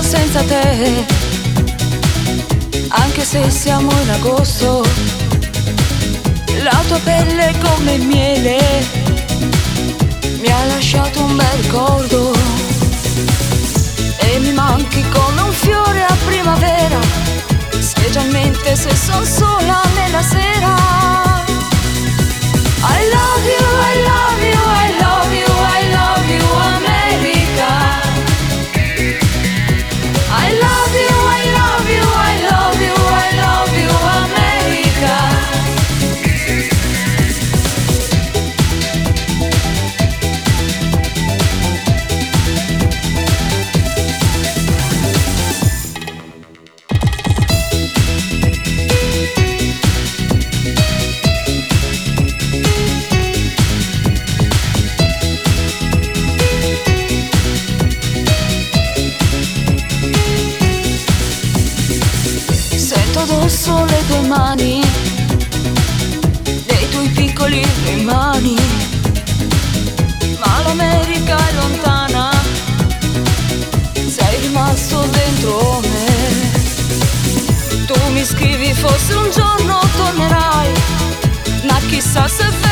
senza te, anche se siamo in agosto. La tua pelle come miele mi ha lasciato un bel ricordo, e mi manchi come un fiore a primavera, specialmente se son sola nella sera. I love you, I love you, I love you, I love you, America. I love you, I love you, I love you, I love you, America. Addosso le tue mani, nei tuoi piccoli mani, ma l'America è lontana, sei rimasto dentro me. Tu mi scrivi forse un giorno tornerai, ma chissà se